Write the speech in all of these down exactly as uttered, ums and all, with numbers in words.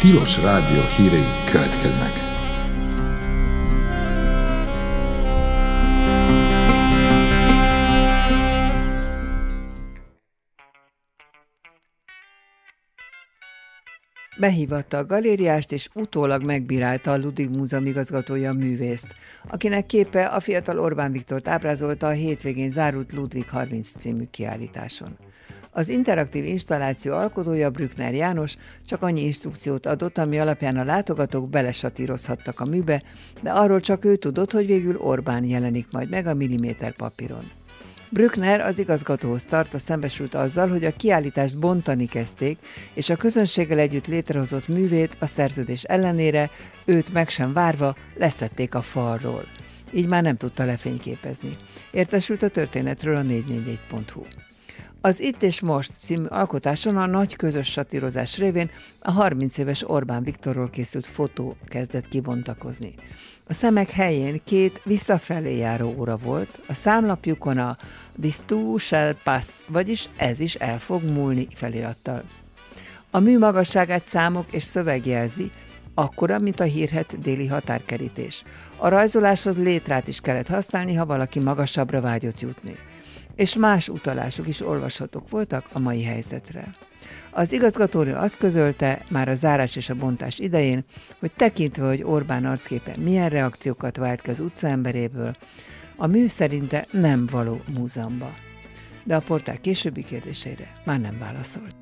Tilos Rádió hírei következnek. Behívatta a galériást, és utólag megbírálta a Ludwig Múzeum igazgatója a művészt, akinek képe a fiatal Orbán Viktort ábrázolta a hétvégén zárult Ludwig harminc című kiállításon. Az interaktív installáció alkotója, Brückner János, csak annyi instrukciót adott, ami alapján a látogatók belesatírozhattak a műbe, de arról csak ő tudott, hogy végül Orbán jelenik majd meg a milliméter papíron. Brückner az igazgatóhoz tartva szembesült azzal, hogy a kiállítást bontani kezdték, és a közönséggel együtt létrehozott művét a szerződés ellenére, őt meg sem várva leszették a falról. Így már nem tudta lefényképezni. Értesült a történetről a négy négy négy pont hu. Az Itt és Most című alkotáson a nagy közös satírozás révén a harminc éves Orbán Viktorról készült fotó kezdett kibontakozni. A szemek helyén két visszafelé járó óra volt, a számlapjukon a This too shall pass, vagyis ez is el fog múlni felirattal. A mű magasságát számok és szöveg jelzi, akkora, mint a hírhedt déli határkerítés. A rajzoláshoz létrát is kellett használni, ha valaki magasabbra vágyott jutni. És más utalások is olvashatók voltak a mai helyzetre. Az igazgatónő azt közölte már a zárás és a bontás idején, hogy tekintve, hogy Orbán arcképe milyen reakciókat vált ki az utcaemberéből, a mű szerinte nem való múzeumba. De a portál későbbi kérdéseire már nem válaszolt.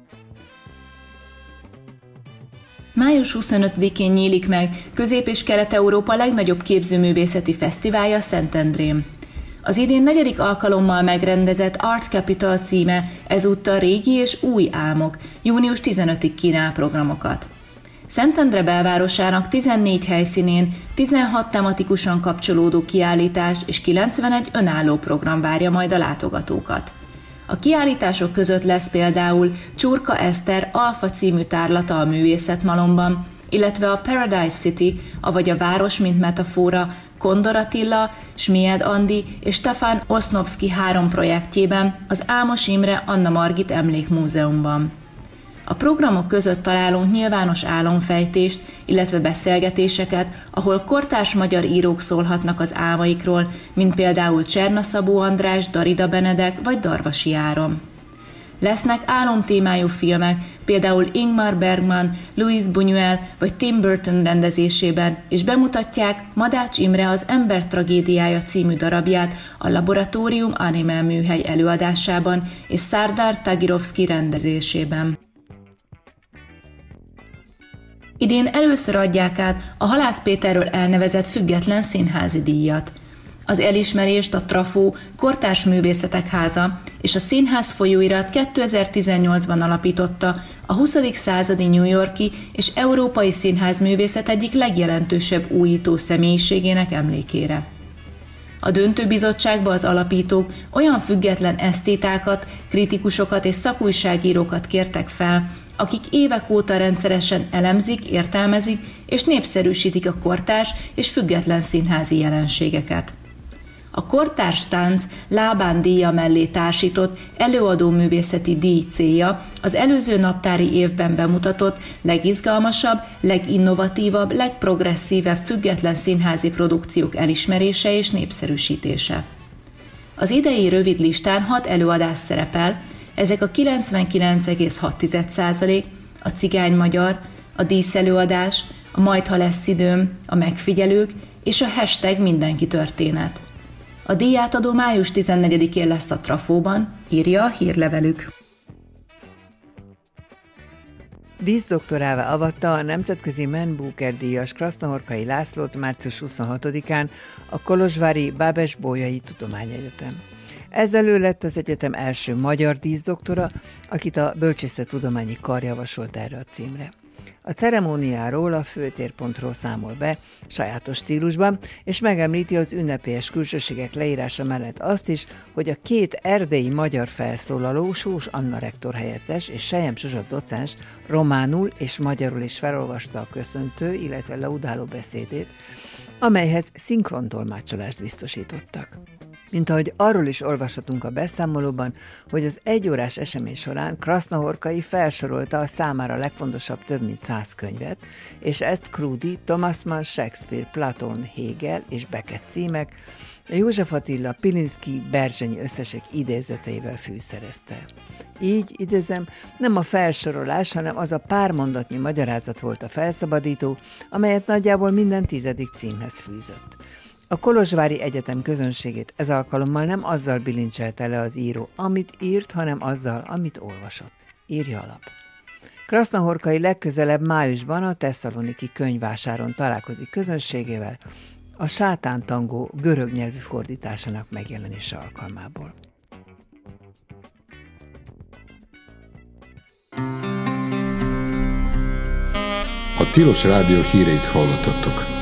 május huszonötödikén nyílik meg Közép- és Kelet-Európa legnagyobb képzőművészeti fesztiválja Szentendrén. Az idén negyedik alkalommal megrendezett Art Capital címe ezúttal régi és új álmok, június tizenötödikéig kínál programokat. Szentendre belvárosának tizennégy helyszínén tizenhat tematikusan kapcsolódó kiállítás és kilencvenegy önálló program várja majd a látogatókat. A kiállítások között lesz például Csurka Eszter Alfa című tárlata a Művészetmalomban, illetve a Paradise City, avagy a város mint metafora, Kondor Attila, Smied Andi és Stefan Osznovszky három projektjében, az Álmos Imre Anna Margit Emlékmúzeumban. A programok között találunk nyilvános álomfejtést, illetve beszélgetéseket, ahol kortárs magyar írók szólhatnak az álmaikról, mint például Cserna Szabó András, Darida Benedek vagy Darvasi Áron. Lesznek álomtémájú filmek, például Ingmar Bergman, Louis Buñuel vagy Tim Burton rendezésében, és bemutatják Madács Imre Az ember tragédiája című darabját a Laboratórium Animal műhely előadásában és Sardar Tagirovsky rendezésében. Idén először adják át a Halász Péterről elnevezett független színházi díjat. Az elismerést a Trafó Kortárs Művészetek Háza és a Színház folyóirat kétezer-tizennyolcban alapította a huszadik századi New York-i és európai színházművészet egyik legjelentősebb újító személyiségének emlékére. A döntőbizottságba az alapítók olyan független esztétákat, kritikusokat és szakújságírókat kértek fel, akik évek óta rendszeresen elemzik, értelmezik és népszerűsítik a kortárs és független színházi jelenségeket. A kortárs tánc Lábán díja mellé társított előadó művészeti díj célja az előző naptári évben bemutatott legizgalmasabb, leginnovatívabb, legprogresszívebb független színházi produkciók elismerése és népszerűsítése. Az idei rövid listán hat előadás szerepel, ezek a kilencvenkilenc egész hat százalék, a Cigány Magyar, a Díszelőadás, a Majd ha lesz időm, a Megfigyelők és a hashtag Mindenki történet. A díjátadó május tizennegyedikén lesz a Trafóban, írja a hírlevelük. Díszdoktorává avatta a nemzetközi Man Booker díjas Krasznahorkai Lászlót március huszonhatodikán a kolozsvári Bábes-Bolyai Tudományegyetem. Ezzel ő lett az egyetem első magyar díszdoktora, akit a Bölcsészettudományi Kar javasolt erre a címre. A ceremóniáról a főtér pont ru számol be sajátos stílusban, és megemlíti az ünnepélyes külsőségek leírása mellett azt is, hogy a két erdélyi magyar felszólaló, Sós Anna rektor helyettes és Selyem Zsuzsa docens románul és magyarul is felolvasta a köszöntő, illetve laudáló beszédét, amelyhez szinkrontolmácsolást biztosítottak. Mint ahogy arról is olvashatunk a beszámolóban, hogy az egyórás esemény során Krasznahorkai felsorolta a számára legfontosabb több mint száz könyvet, és ezt Krúdy, Thomas Mann, Shakespeare, Platon, Hegel és Beckett címek, József Attila, Pilinszky, Berzsenyi összesek idézeteivel fűszerezte. Így, idézem, nem a felsorolás, hanem az a pár mondatnyi magyarázat volt a felszabadító, amelyet nagyjából minden tizedik címhez fűzött. A Kolozsvári Egyetem közönségét ez alkalommal nem azzal bilincselte le az író, amit írt, hanem azzal, amit olvasott. Írja alap. Krasznahorkai legközelebb májusban a Tesszaloniki könyvvásáron találkozik közönségével, a Sátántangó görög nyelvű fordításának megjelenése alkalmából. A Tilos Rádió híreit hallottatok.